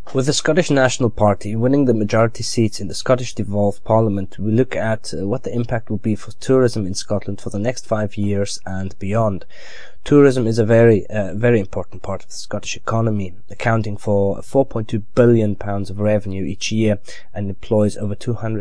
With the Scottish National Party winning the majority seats in the Scottish Devolved Parliament, we look at what the impact will be for tourism in Scotland for the next 5 years and beyond. Tourism is a very important part of the Scottish economy, accounting for £4.2 billion of revenue each year and employs over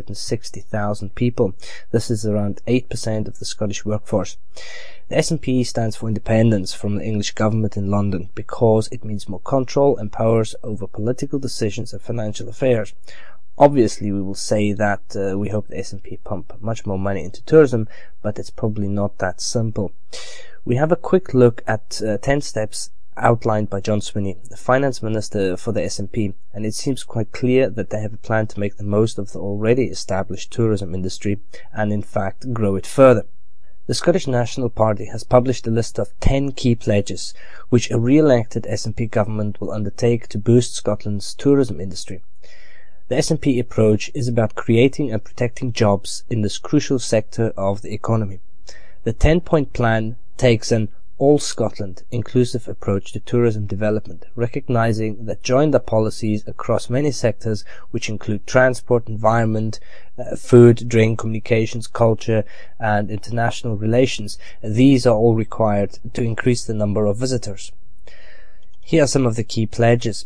260,000 people. This is around 8% of the Scottish workforce. The SNP stands for independence from the English government in London because it means more control and powers over political decisions and financial affairs. Obviously, we will say that we hope the SNP pump much more money into tourism, but it's probably not that simple. We have a quick look at 10 steps outlined by John Swinney, the finance minister for the SNP, and it seems quite clear that they have a plan to make the most of the already established tourism industry and in fact grow it further. The Scottish National Party has published a list of 10 key pledges which a re-elected SNP government will undertake to boost Scotland's tourism industry. The SNP approach is about creating and protecting jobs in this crucial sector of the economy. The 10-point plan takes an all-Scotland inclusive approach to tourism development, recognizing that joined-up policies across many sectors, which include transport, environment, food, drink, communications, culture, and international relations, these are all required to increase the number of visitors. Here are some of the key pledges.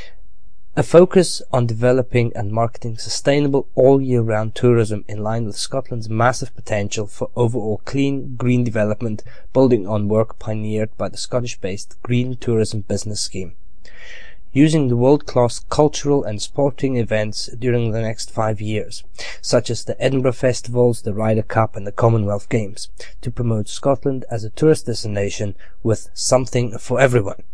A focus on developing and marketing sustainable all-year-round tourism in line with Scotland's massive potential for overall clean, green development, building on work pioneered by the Scottish-based Green Tourism Business Scheme. Using the world-class cultural and sporting events during the next 5 years, such as the Edinburgh Festivals, the Ryder Cup and the Commonwealth Games, to promote Scotland as a tourist destination with something for everyone.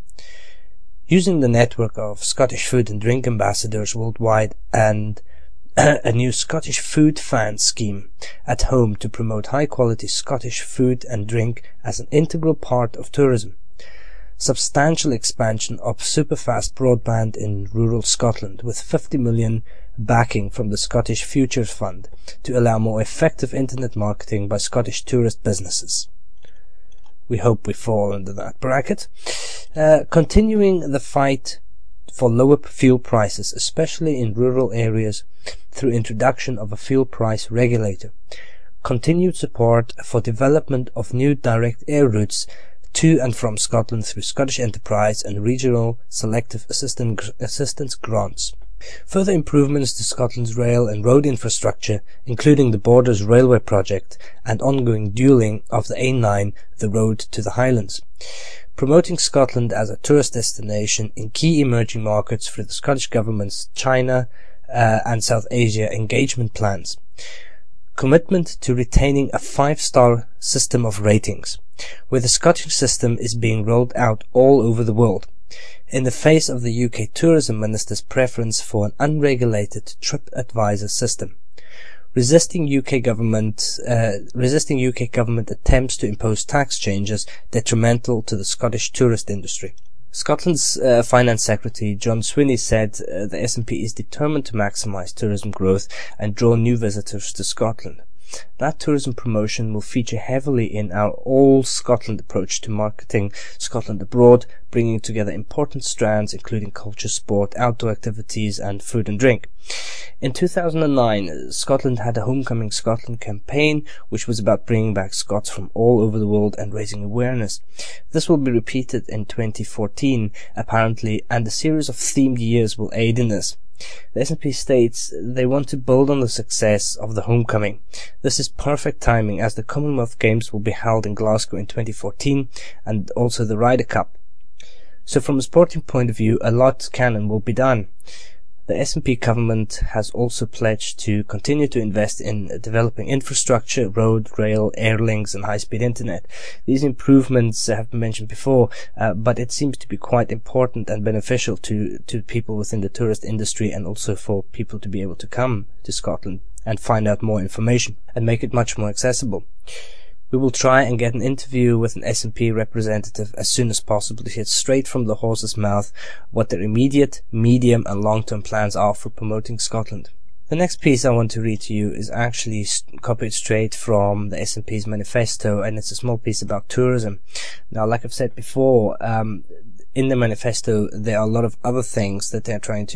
Using the network of Scottish food and drink ambassadors worldwide and a new Scottish food fan scheme at home to promote high-quality Scottish food and drink as an integral part of tourism. Substantial expansion of superfast broadband in rural Scotland with 50 million backing from the Scottish Futures Fund to allow more effective internet marketing by Scottish tourist businesses. We hope we fall under that bracket. Continuing the fight for lower fuel prices, especially in rural areas, through introduction of a fuel price regulator. Continued support for development of new direct air routes to and from Scotland through Scottish Enterprise and regional selective assistance grants. Further improvements to Scotland's rail and road infrastructure, including the Borders Railway project and ongoing dualling of the A9, the road to the Highlands. Promoting Scotland as a tourist destination in key emerging markets through the Scottish Government's China and South Asia engagement plans. Commitment to retaining a 5-star system of ratings, where the Scottish system is being rolled out all over the world. In the face of the UK Tourism Minister's preference for an unregulated TripAdvisor system, resisting UK government attempts to impose tax changes detrimental to the Scottish tourist industry. Scotland's Finance Secretary John Swinney said the SNP is determined to maximise tourism growth and draw new visitors to Scotland. That tourism promotion will feature heavily in our all-Scotland approach to marketing Scotland abroad, bringing together important strands including culture, sport, outdoor activities and food and drink. In 2009, Scotland had a Homecoming Scotland campaign, which was about bringing back Scots from all over the world and raising awareness. This will be repeated in 2014, apparently, and a series of themed years will aid in this. The SNP states they want to build on the success of the Homecoming. This is perfect timing as the Commonwealth Games will be held in Glasgow in 2014 and also the Ryder Cup. So from a sporting point of view, a lot can and will be done. The SNP government has also pledged to continue to invest in developing infrastructure, road, rail, air links and high-speed internet. These improvements have been mentioned before, but it seems to be quite important and beneficial to people within the tourist industry and also for people to be able to come to Scotland and find out more information and make it much more accessible. We will try and get an interview with an SNP representative as soon as possible to hear straight from the horse's mouth what their immediate, medium and long-term plans are for promoting Scotland. The next piece I want to read to you is actually copied straight from the SNP's manifesto, and it's a small piece about tourism. Now, like I've said before, in the manifesto there are a lot of other things that they're trying to